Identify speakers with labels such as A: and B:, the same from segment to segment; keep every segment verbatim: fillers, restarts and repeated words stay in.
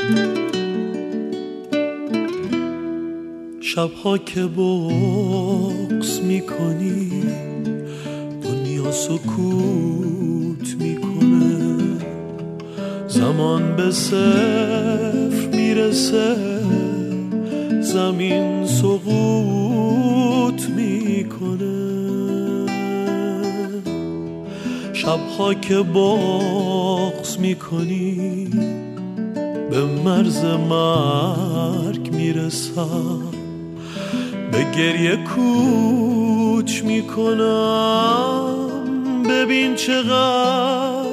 A: شبها که بغض میکنی دنیا سکوت میکنه، زمان به صفر میرسه، زمین سقوط میکنه. شبها که بغض میکنی به مرز مرگ میرسم، به گریه کوچ میکنم. ببین چقدر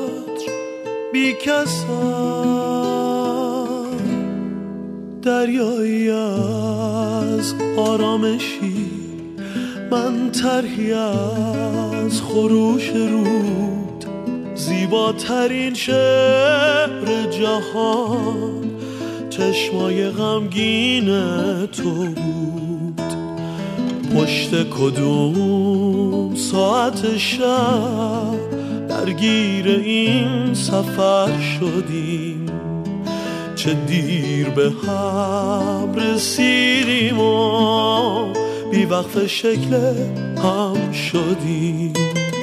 A: بیکسم، دریایی از آرامشی، من طرحی از خروش رود. زیباترین شعر جهان چشمای غمگین تو بود. پشت کدوم ساعت شب درگیر این سفر شدیم، چه دیر به هم رسیدیم و بی وقف شکل هم شدیم.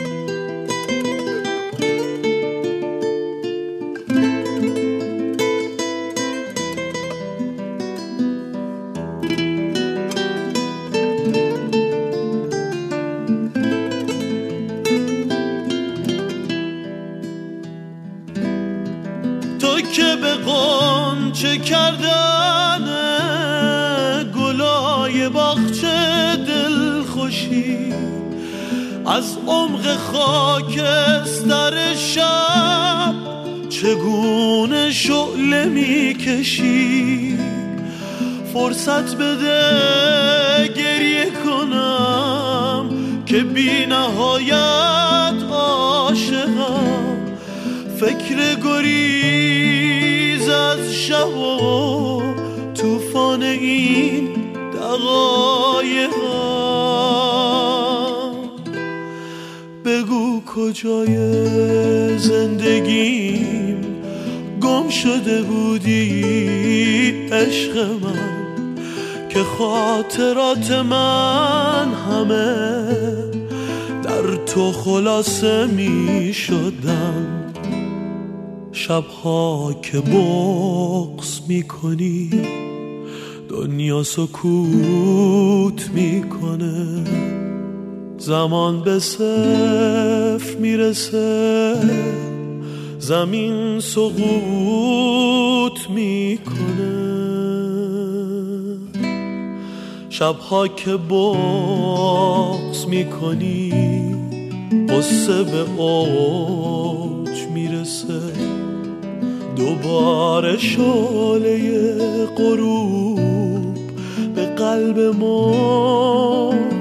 A: تو که به غنچه کردن گلای باغچه دلخوشی، از عمق خاکستر شب چگونه شعله میکشی. فرصت بده گریه کنم که بی نهایت عاشقم. فکر گریز از شب و طوفان این دقایقم. بگو کجای زندگیم گم شده بودی عشق من، که خاطرات من همه در تو خلاصه می شدن. شبها که بغض میکنی دنیا سکوت میکنه، زمان به صفر میرسه، زمین سقوط میکنه. شبها که بغض میکنی قصه به اوج میرسه، دوباره شعله غروب به قلب ما